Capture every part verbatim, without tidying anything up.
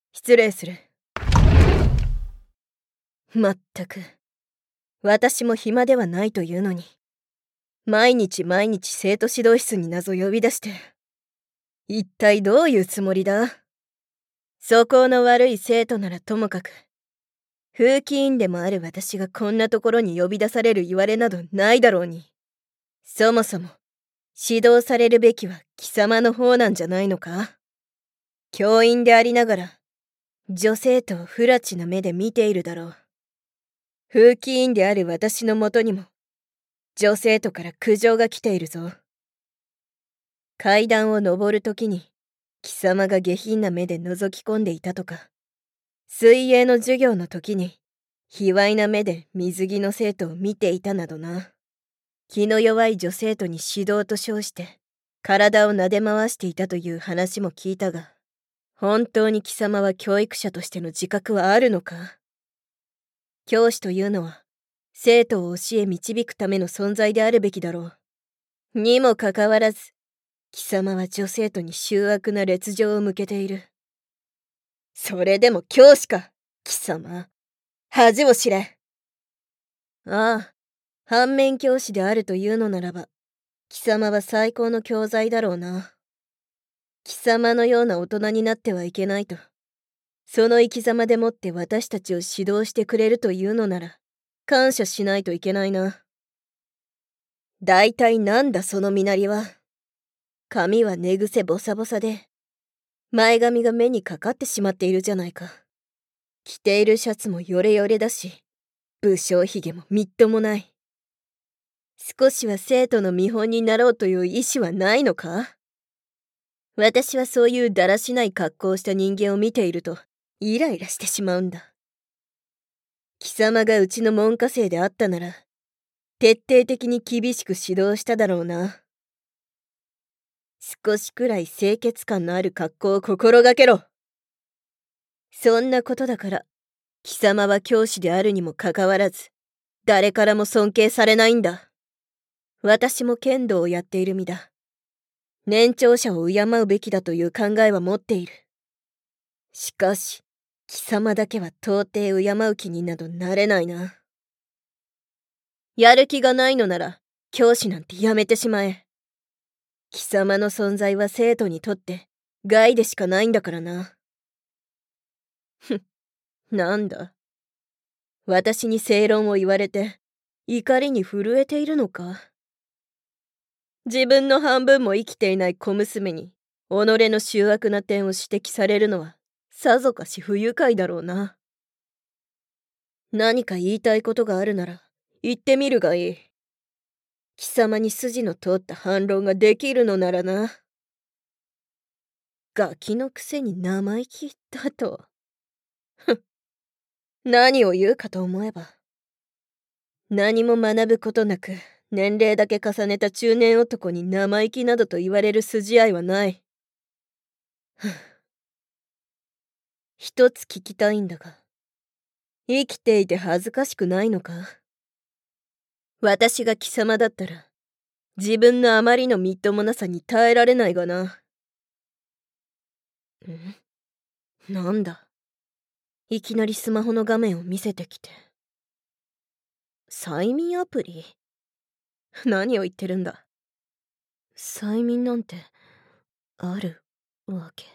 失礼する。まったく、私も暇ではないというのに、毎日毎日生徒指導室に謎呼び出して、一体どういうつもりだ？素行の悪い生徒ならともかく、風紀委員でもある私がこんなところに呼び出される言われなどないだろうに。そもそも、指導されるべきは貴様の方なんじゃないのか？教員でありながら、女生徒を不埒な目で見ているだろう。風紀委員である私のもとにも、女生徒から苦情が来ているぞ。階段を登るときに、貴様が下品な目で覗き込んでいたとか、水泳の授業の時に、卑猥な目で水着の生徒を見ていたなどな。気の弱い女生徒に指導と称して、体を撫で回していたという話も聞いたが、本当に貴様は教育者としての自覚はあるのか？教師というのは、生徒を教え導くための存在であるべきだろう。にもかかわらず、貴様は女生徒に醜悪な劣情を向けている。それでも教師か、貴様。恥を知れ。ああ、反面教師であるというのならば、貴様は最高の教材だろうな。貴様のような大人になってはいけないと。その生き様でもって私たちを指導してくれるというのなら、感謝しないといけないな。大体なんだその身なりは。髪は寝癖ボサボサで、前髪が目にかかってしまっているじゃないか。着ているシャツもヨレヨレだし、武将髭もみっともない。少しは生徒の見本になろうという意志はないのか？私はそういうだらしない格好をした人間を見ていると、イライラしてしまうんだ。貴様がうちの門下生であったなら、徹底的に厳しく指導しただろうな。少しくらい清潔感のある格好を心がけろ。そんなことだから、貴様は教師であるにもかかわらず、誰からも尊敬されないんだ。私も剣道をやっている身だ。年長者を敬うべきだという考えは持っている。しかし、貴様だけは到底敬う気になどなれないな。やる気がないのなら、教師なんてやめてしまえ。貴様の存在は生徒にとって害でしかないんだからな。ふん、なんだ。私に正論を言われて、怒りに震えているのか？自分の半分も生きていない小娘に、己の醜悪な点を指摘されるのは、さぞかし不愉快だろうな。何か言いたいことがあるなら、言ってみるがいい。貴様に筋の通った反論ができるのならな。ガキのくせに生意気だと。ふん。何を言うかと思えば。何も学ぶことなく、年齢だけ重ねた中年男に生意気などと言われる筋合いはない。一つ聞きたいんだが、生きていて恥ずかしくないのか？私が貴様だったら、自分のあまりのみっともなさに耐えられないがな。ん？なんだ？いきなりスマホの画面を見せてきて。催眠アプリ？何を言ってるんだ。催眠なんて、あるわけ。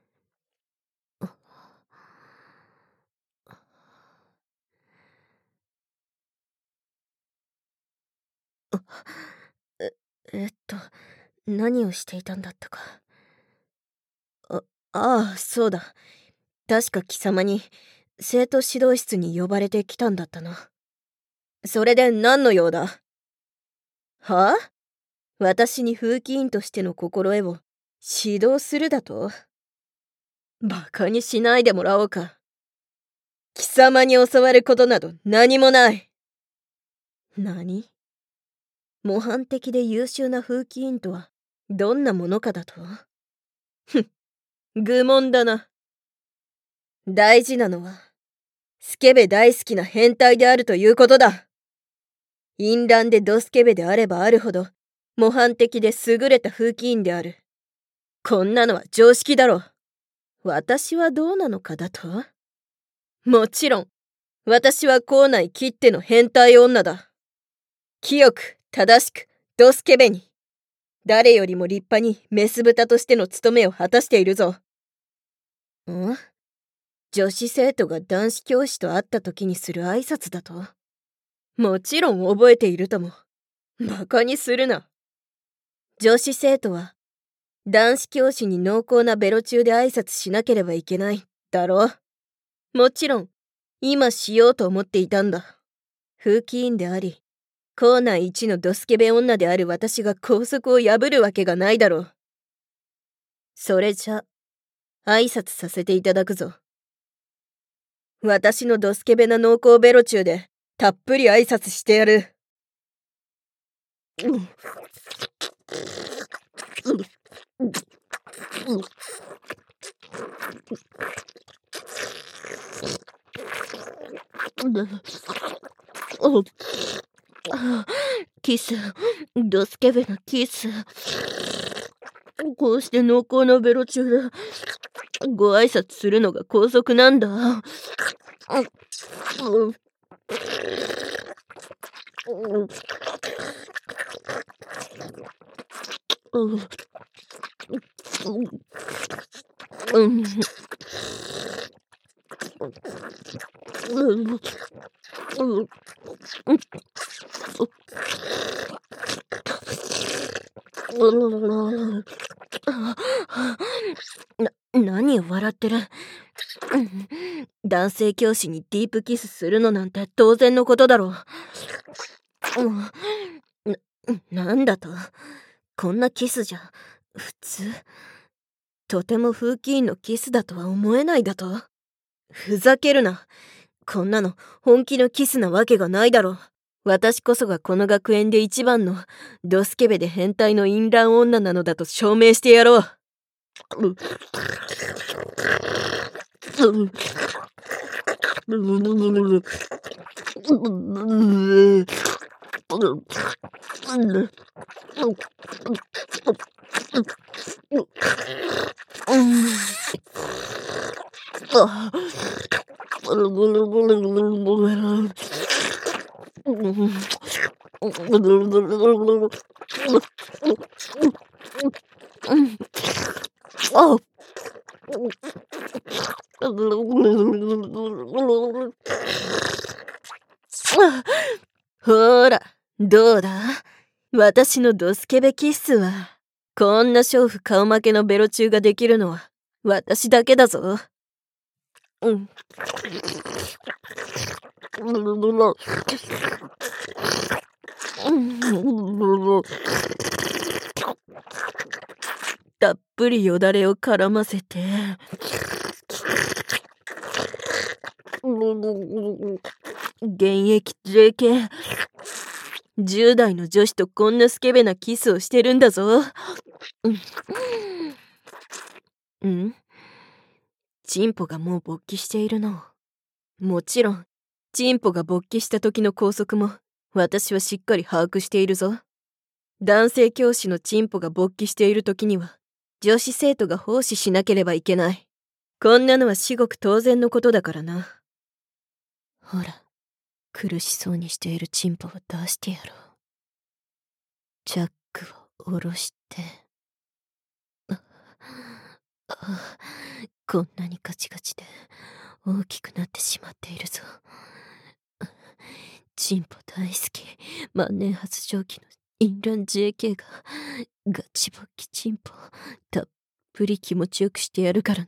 え、えっと、何をしていたんだったか。あ、ああ、そうだ。確か貴様に、生徒指導室に呼ばれてきたんだったな。それで何の用だ？はあ？私に風紀委員としての心得を指導するだと？バカにしないでもらおうか。貴様に教わることなど何もない。何？模範的で優秀な風紀委員とはどんなものかだと？ふん、愚問だな。大事なのは、スケベ大好きな変態であるということだ。淫乱でドスケベであればあるほど、模範的で優れた風紀委員である。こんなのは常識だろ。 私はどうなのかだと？もちろん、私は校内きっての変態女だ。清く、正しく、ドスケベに。誰よりも立派にメス豚としての務めを果たしているぞ。ん？女子生徒が男子教師と会った時にする挨拶だと？もちろん覚えているとも。馬鹿にするな。女子生徒は、男子教師に濃厚なベロ中で挨拶しなければいけない、だろう。もちろん、今しようと思っていたんだ。風紀委員であり、校内一のドスケベ女である私が校則を破るわけがないだろう。それじゃ、挨拶させていただくぞ。私のドスケベな濃厚ベロ中で、たっぷり挨拶してやる。キス、ドスケベなキス。こうして濃厚なベロ中でご挨拶するのが校則なんだ。な、何を笑ってる？男性教師にディープキスするのなんて当然のことだろう。な、なんだと？こんなキスじゃ、普通？とても風紀委員のキスだとは思えないだと？ふざけるな。こんなの本気のキスなわけがないだろ。私こそがこの学園で一番のドスケベで変態の淫乱女なのだと証明してやろう。ほら、どうだ？私のドスケベキッスは、こんな娼婦顔負けのベロ中ができるのは、私だけだぞ。うん。たっぷりよだれを絡ませて。現役 ジェーケー。じゅう代の女子とこんなスケベなキスをしてるんだぞ。うん？チンポがもう勃起しているの。もちろん、チンポが勃起した時の校則も、私はしっかり把握しているぞ。男性教師のチンポが勃起している時には、女子生徒が奉仕しなければいけない。こんなのは至極当然のことだからな。ほら、苦しそうにしているチンポを出してやろう。チャックを下ろして。こんなにガチガチで大きくなってしまっているぞ。チンポ大好き、万年発情期の淫乱 ジェーケー がガチ勃起チンポたっぷり気持ちよくしてやるからな。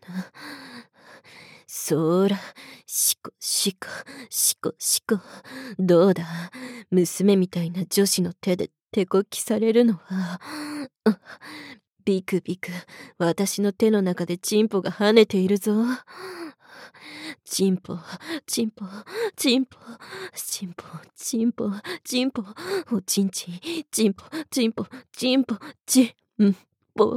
そーら、しこしこしこしこ。どうだ、娘みたいな女子の手で手こきされるのは。ビクビク、私の手の中でチンポが跳ねているぞ。チンポ、チンポ、チンポ、チンポ、チンポ、チンポ、おちんちん、チンポ、チンポ、チンポ、チンポ。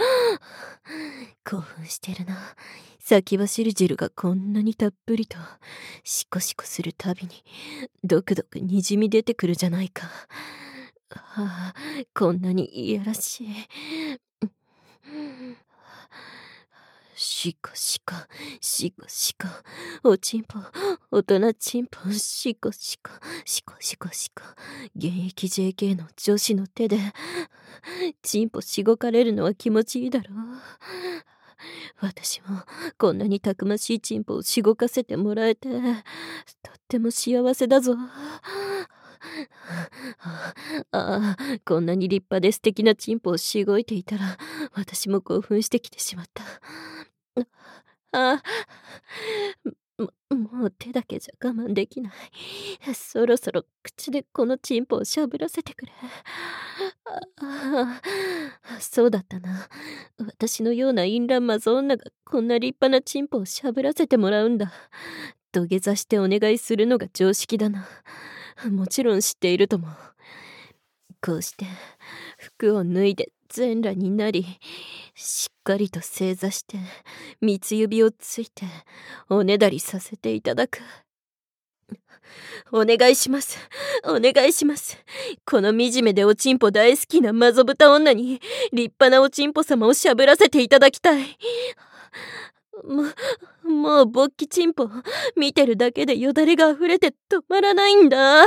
興奮してるな。先走る汁がこんなにたっぷりと、シコシコするたびに、ドクドクにじみ出てくるじゃないか。はあ、こんなにいやらしい。 しこしこ、しこしこ、おちんぽ、大人ちんぽ、しこしこ、しこしこしこ、現役 ジェーケー の女子の手で、ちんぽしごかれるのは気持ちいいだろう。私もこんなにたくましいちんぽをしごかせてもらえて、とっても幸せだぞ。ああ、こんなに立派で素敵なチンポをしごいていたら、私も興奮してきてしまった。ああ、も、もう手だけじゃ我慢できない。そろそろ口でこのチンポをしゃぶらせてくれ。ああ、そうだったな。私のような淫乱マゾ女がこんな立派なチンポをしゃぶらせてもらうんだ。土下座してお願いするのが常識だな。もちろん知っているとも。こうして服を脱いで全裸になり、しっかりと正座して三つ指をついておねだりさせていただく。お願いします。お願いします。この惨めでおちんぽ大好きなマゾブタ女に立派なおちんぽ様をしゃぶらせていただきたい。も、もう勃起チンポ見てるだけでよだれが溢れて止まらないんだ。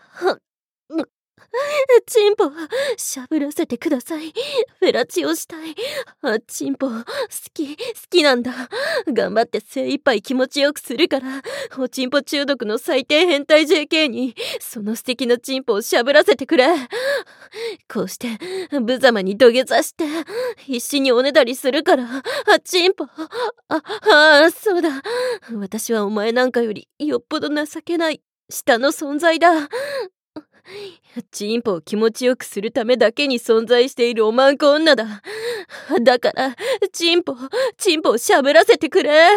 チンポしゃぶらせてください。フェラチオしたい。あ、チンポ好き好きなんだ。頑張って精一杯気持ちよくするから、おチンポ中毒の最低変態 ジェーケー にその素敵なチンポをしゃぶらせてくれ。こうして無様に土下座して必死におねだりするから、あ、チンポ、ああ、そうだ、私はお前なんかよりよっぽど情けない下の存在だ。チンポを気持ちよくするためだけに存在しているおまんこ女だ。だからチンポチンポをしゃぶらせてくれ。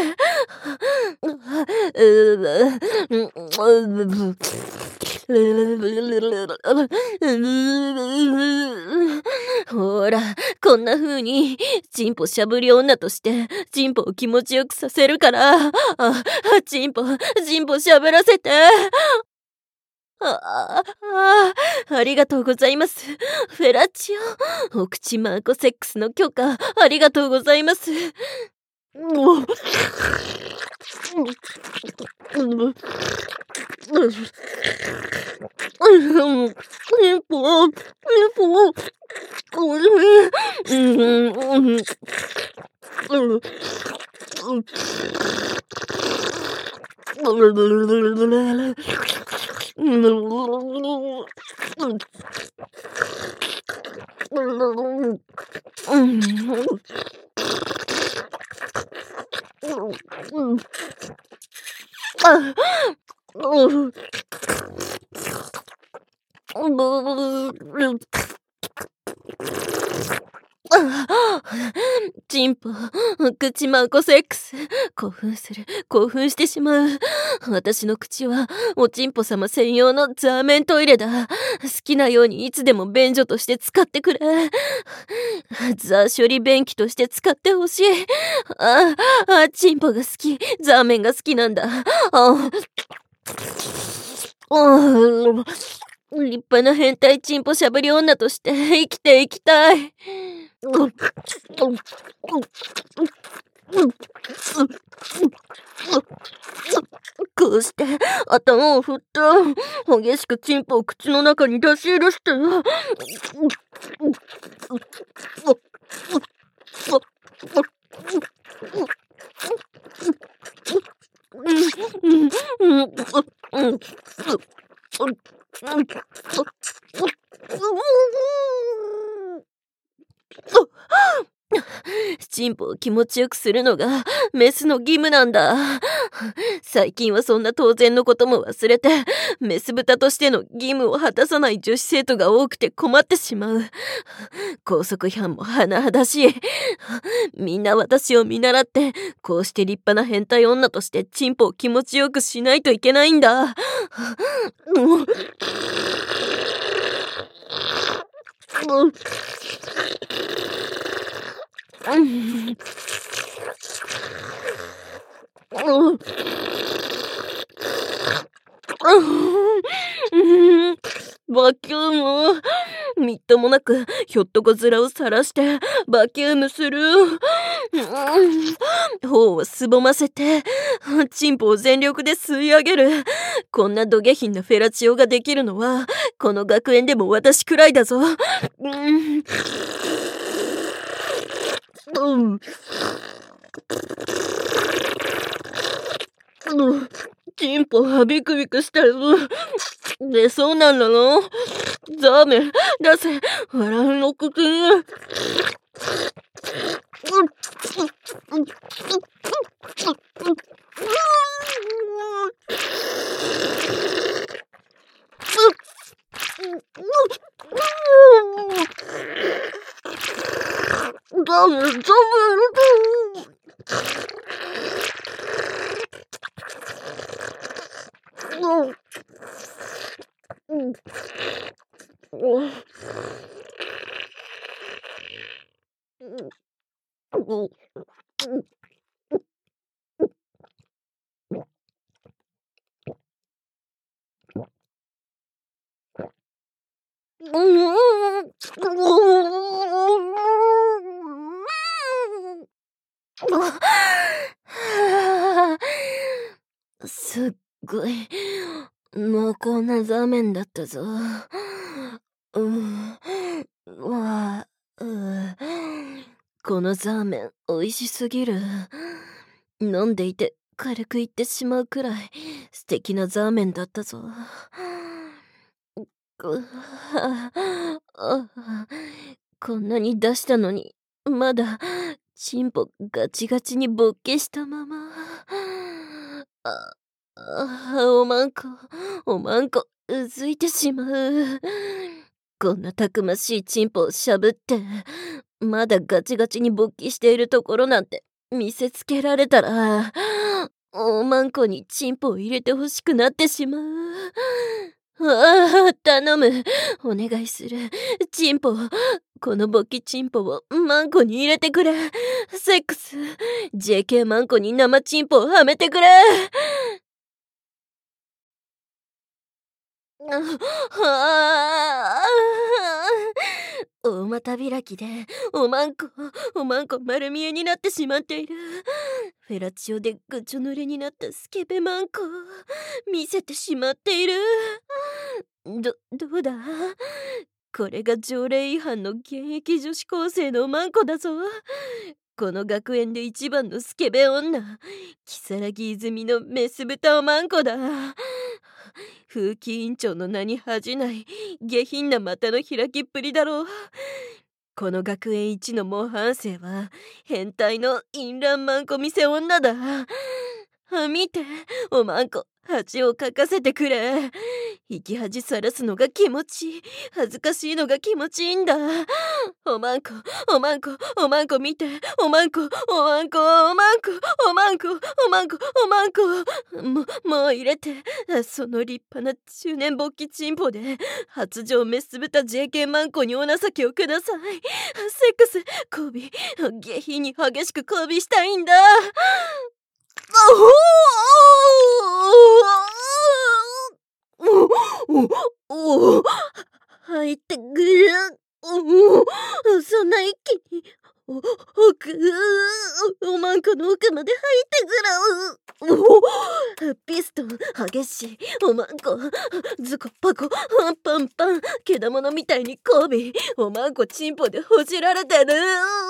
ほら、こんな風にチンポしゃぶり女としてチンポを気持ちよくさせるから、あ、チンポチンポしゃぶらせて。ああ、ありがとうございます。フェラチオ、お口マーコセックスの許可ありがとうございます。もう一歩一歩おいしい。うんチンポ、口マンコセックス。興奮する。興奮してしまう。私の口は、おチンポ様専用のザーメントイレだ。好きなようにいつでも便所として使ってくれ。ザー処理便器として使ってほしい。ああ、チンポが好き。ザーメンが好きなんだ。ああ、立派な変態チンポしゃぶり女として生きていきたい。こうして頭を振った激しくチンポを口の中に出し入れしてチンポを気持ちよくするのがメスの義務なんだ。最近はそんな当然のことも忘れて、メス豚としての義務を果たさない女子生徒が多くて困ってしまう。校則違反も甚だしい。みんな私を見習って、こうして立派な変態女としてチンポを気持ちよくしないといけないんだ。バキューム。みっともなくひょっとこ面をさらしてバキュームする。 方をすぼませて、チンポを全力で吸い上げる。こんなド下品なフェラチオができるのは、この学園でも私くらいだぞ。うん。うん。うん。チンポはビクビクしてる。出そうなんだろ。ザーメン、出せ。笑いの口に。ダメ、ダメ、すっごい濃厚なザーメンだったぞ。うん、わあ、うこのザーメン美味しすぎる。飲んでいて軽く言ってしまうくらい素敵なザーメンだったぞ。くあこんなに出したのにまだチンポガチガチに勃起したまま。ああおまんこおまんこうずいてしまう。こんなたくましいチンポをしゃぶってまだガチガチに勃起しているところなんて見せつけられたらおまんこにチンポを入れてほしくなってしまう。ああ、頼む。お願いする。チンポ、この勃起チンポをマンコに入れてくれ。セックス、ジェーケー マンコに生チンポをはめてくれ。はあ、大股開きでおまんこおまんこ丸見えになってしまっている。フェラチオでぐちょ濡れになったスケベマンコ見せてしまっている。どどうだ、これが条例違反の現役女子高生のマンコだぞ。この学園で一番のスケベ女、如月泉のメス豚おまんこだ。風紀委員長の名に恥じない下品な股の開きっぷりだろう。この学園一の模範生は変態の淫乱マンコ見せ女だ。見て、おまんこ恥をかかせてくれ。生き恥さらすのが気持ちいい、恥ずかしいのが気持ちいいんだ。おまんこおまんこおまんこ見て、おまんこおまんこおまんこおまんこおまんこおまんこももう入れて、その立派な中年勃起チンポで発情メス豚 ジェーケー マンコにお情けをください。セックス交尾下品に激しく交尾したいんだ。おお入ってくる。そんな一気にお奥おまんこの奥まで入ってくる。おピストン激しいおまんこ、ズコパコパンパンけだものみたいに交尾、おまんこチンポでほじられてる。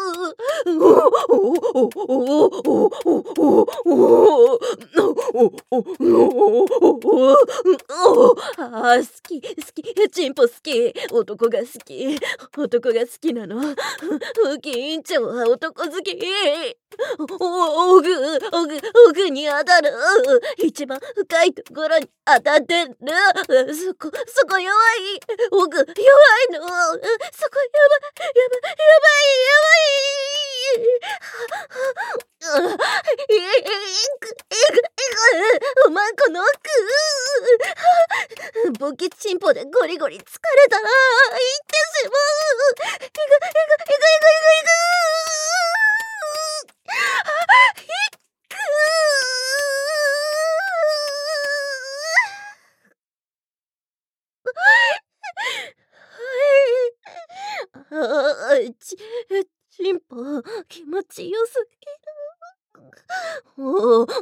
あ好き好き、チンポ好き、男が好き、男が好きなの。風紀委員長は男好き。おおぐおぐおぐに当たる。一番深いところに当たってる。そこそこ弱い。おぐ弱いの。そこやばいやばいやばいやばい。いくいくいくおまんこの奥。ボキチンポでゴリゴリ疲れたら行ってしまう。いくいくいくいくいくいく。ああ、ち、チンポ、気持ちよすぎる。 おおお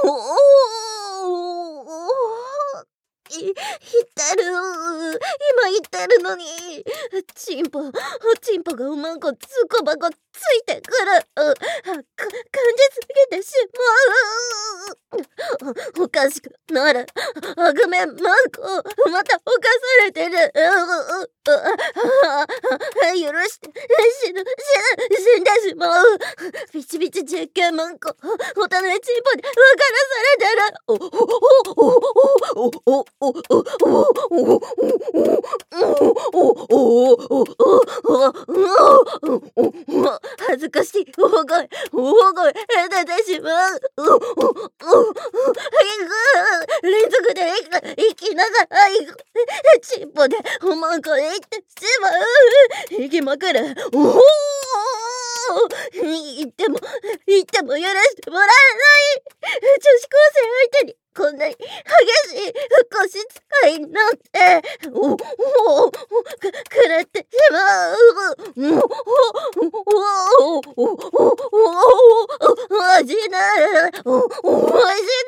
い、言ってる。今言ってるのに。チンポ、チンポがうまんこつこばこついてくる。か、感じすぎてしまう。おかしくなる。あぐめまんこ、また犯されてる。許して、死ぬ、死ぬ、死んでしまう。ビチビチ実験まんこ、おたのえチンポで分からされてる。お、お、お、お、お、お、お、お、お、恥ずかしい大声、大声出てしまう。連続で息ながらチンポでおまんこで行ってしまう。行きまくる。おお言っても言っても許してもらえない。女子高生相手にこんなに激しい腰使いなんて、おおおくらってしまう。おおおおお味なる。おお味なる。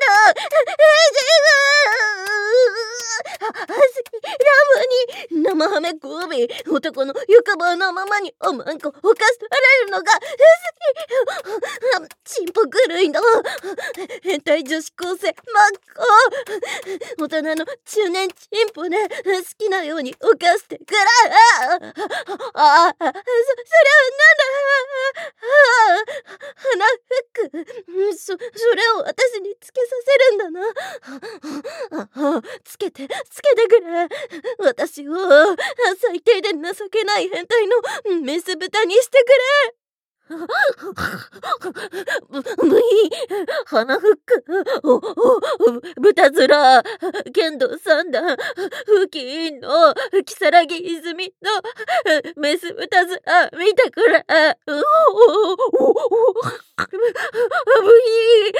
ラブに生ハメゴビ男の欲望のままにおまんこ犯されるのが好き。チンポ狂いの変態女子高生マッコ。大人の中年チンポで好きなように犯してくれ。ああ、そ、それはなんだ。鼻フック。そ、それを私につけさせるんだな。つけて、つけてくれ。私を最低で情けない変態のメス豚にしてくれ。ブブイ鼻フック、お、お、豚面、剣道三段、風紀委員の木更木泉のメス豚面、見てくれ。お、お、お、お、ブイ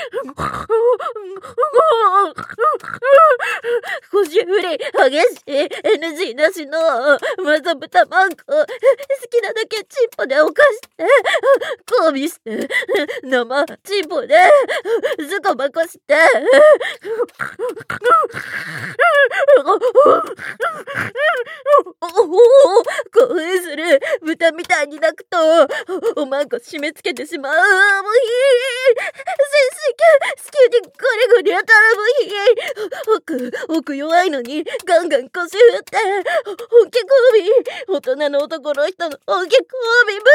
腰振り激しい エヌジー なしのマザ豚マンコ、好きなだけチンポで犯して交尾して生チンポでズコバコして興奮する豚みたいに鳴くとおまんこ締め付けてしまう。もういい好きにゴリゴリ当たる。もういい奥奥弱いのにガンガン腰振って本気交尾、大人の男の人の本気交尾。無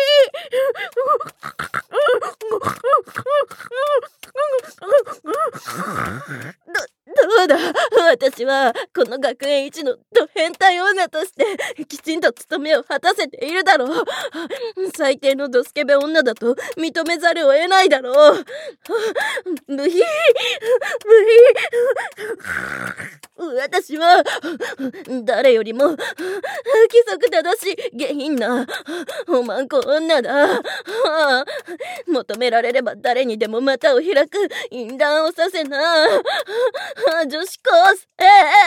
理ど、どうだ。私はこの学園一のド変態女としてきちんと務めを果たせているだろう。最低のドスケベ女だと認めざるを得ないだろう。無理無理。私は誰よりも規則正しい下品なおまんこ女だ。求められれば誰にでも股を開く淫乱をさせな女子高生。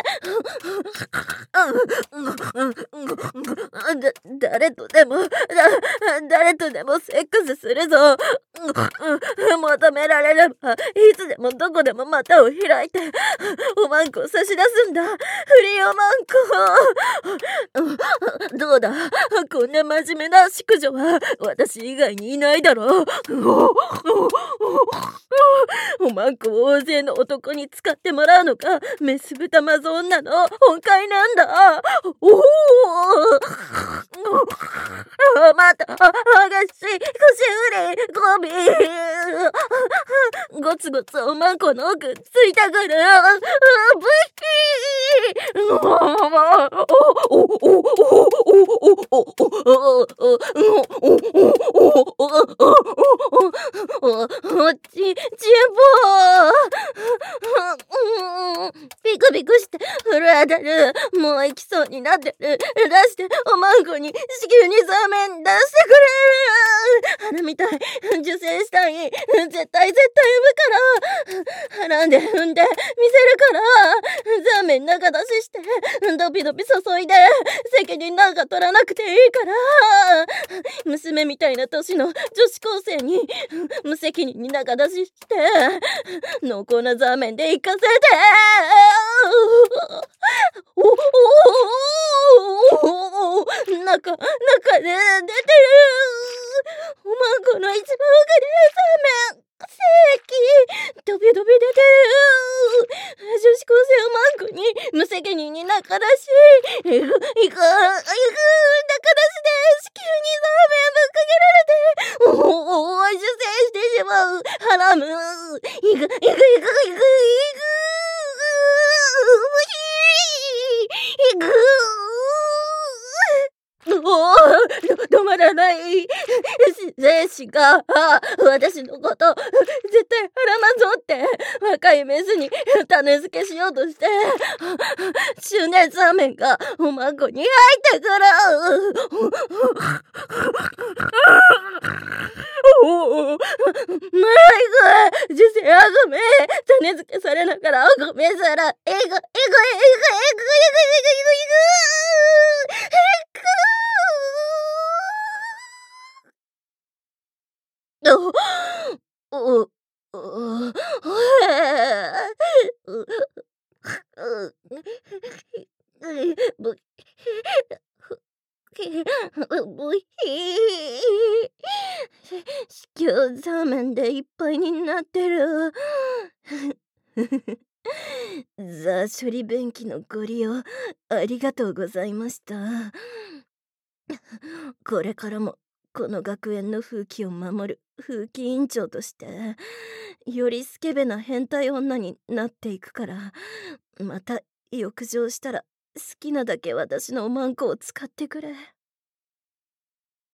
だ誰とでもだ誰とでもセックスするぞ。求められればいつでもどこでも股を開いておまんこを差し出すんだ。フリーおまんこ。どうだ。こんな真面目な淑女は私以外にいないだろう。おまんこを大勢の男に使ってもらうのがメス豚マゾ女の本懐なんだ。おおまた激しい腰振りゴビゴツゴツおまんこの奥ついたくる。ブヒーち、ちんぽピクピクして震えてる。もう行きそうになってる。出しておまんこに子宮にそうめん出してくれ。花みたい受精したい。絶対絶対産むから。はらんで産んで見せるから。ザーメン中だ出ししてドビドビ注いで責任なんか取らなくていいから、娘みたいな年の女子高生に無責任に中出しして濃厚なザーメンで行かせて、おおおお中中で出てるおまんこの一番奥でザーメン正規ドビドビ出てる女子高生おまんこに無責任に中出しいくいくいく中出しで子宮にザーメンぶっかけられておおお受精してしまうハラムいくいくいくいくいくいくおお止まらない精子が私のこと絶対ハラマゾって若いメスに種付けしようとして中年ザーメンがおまんこに入ってくるおおマイク受精あごめ種付けされながらごめんさらえぐえぐえぐえぐえぐえぐえぐえぐえぐえぐおおおぶぶひ子宮ザーメンでいっぱいになってるザ処理便器のご利用ありがとうございました。これからもこの学園の風紀を守る風紀委員長としてよりスケベな変態女になっていくから、また浴場したら好きなだけ私のおまんこを使ってくれ。